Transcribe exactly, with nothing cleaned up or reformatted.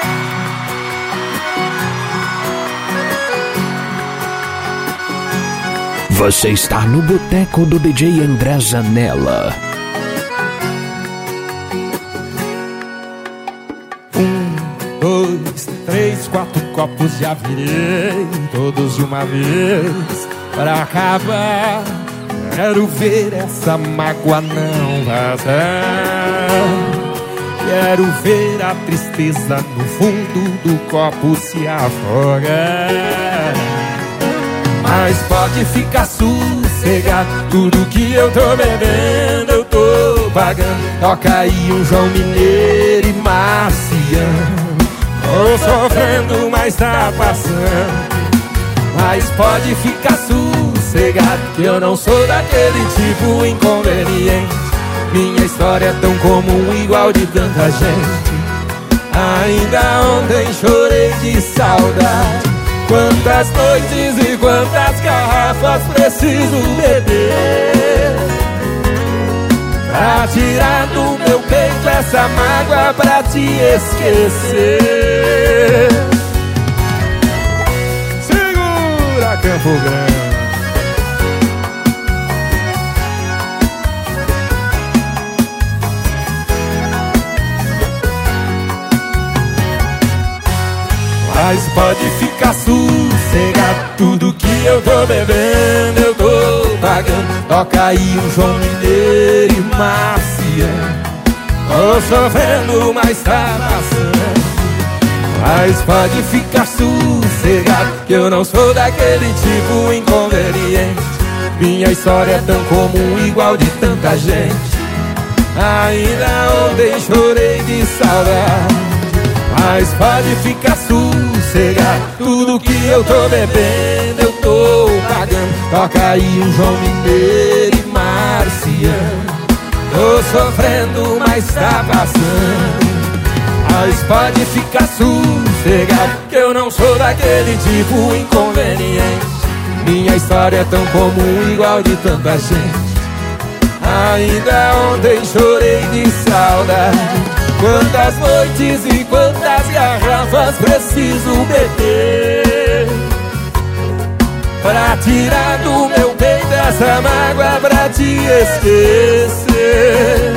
Você está no Boteco do D J André Zanella. Um, dois, três, quatro copos já virei, todos de uma vez, pra acabar. Quero ver essa mágoa não vazar. Quero ver a tristeza no fundo do copo se afogar. Mas pode ficar sossegado, tudo que eu tô bebendo eu tô pagando. Toca aí um João Mineiro e Marciano. Tô sofrendo, mas tá passando. Mas pode ficar sossegado, que eu não sou daquele tipo inconveniente. Minha história é tão comum, igual de tanta gente. Ainda ontem chorei de saudade. Quantas noites e quantas garrafas preciso beber pra tirar do meu peito essa mágoa, pra te esquecer. Segura, Campo Grande. Mas pode ficar sossegado, tudo que eu tô bebendo eu tô pagando. Toca aí um João Mineiro e Marciano. Tô sofrendo, mas tá passando. Mas pode ficar sossegado, que eu não sou daquele tipo inconveniente. Minha história é tão comum, igual de tanta gente. Ainda ontem chorei de saudade. Mas pode ficar sossegado, tudo que eu tô bebendo eu tô pagando. Toca aí um João Mineiro e Marciano. Tô sofrendo, mas tá passando. Mas pode ficar sossegado, que eu não sou daquele tipo inconveniente. Minha história é tão comum, igual de tanta gente. Ainda ontem chorei de saudade. Quantas noites e quantas garrafas preciso beber pra tirar do meu peito essa mágoa, pra te esquecer.